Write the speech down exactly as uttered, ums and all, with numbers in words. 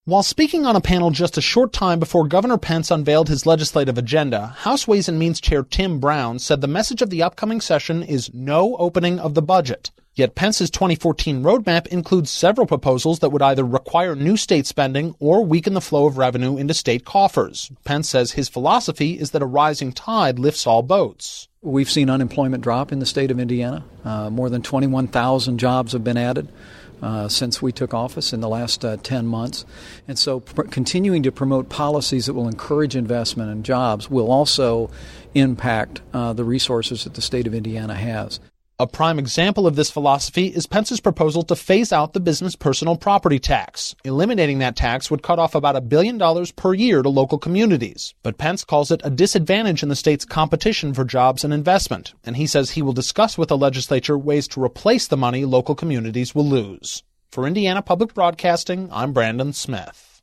While speaking on a panel just a short time before Governor Pence unveiled his legislative agenda, House Ways and Means Chair Tim Brown said the message of the upcoming session is no opening of the budget. Yet Pence's twenty fourteen roadmap includes several proposals that would either require new state spending or weaken the flow of revenue into state coffers. Pence says his philosophy is that a rising tide lifts all boats. We've seen unemployment drop in the state of Indiana. Uh, more than twenty-one thousand jobs have been added Uh, since we took office in the last uh, ten months. And so pr- continuing to promote policies that will encourage investment and jobs will also impact uh, the resources that the state of Indiana has. A prime example of this philosophy is Pence's proposal to phase out the business personal property tax. Eliminating that tax would cut off about a billion dollars per year to local communities. But Pence calls it a disadvantage in the state's competition for jobs and investment, and he says he will discuss with the legislature ways to replace the money local communities will lose. For Indiana Public Broadcasting, I'm Brandon Smith.